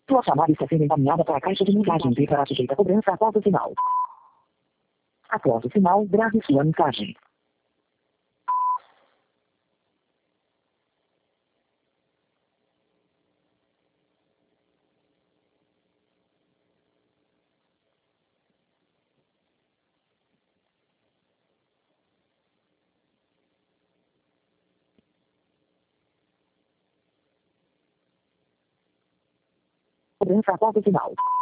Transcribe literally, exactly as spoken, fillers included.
Sua chamada está sendo encaminhada para a caixa de mensagens e será sujeita a cobrança após o sinal. Após o sinal, grave sua mensagem. Cobrança após o sinal.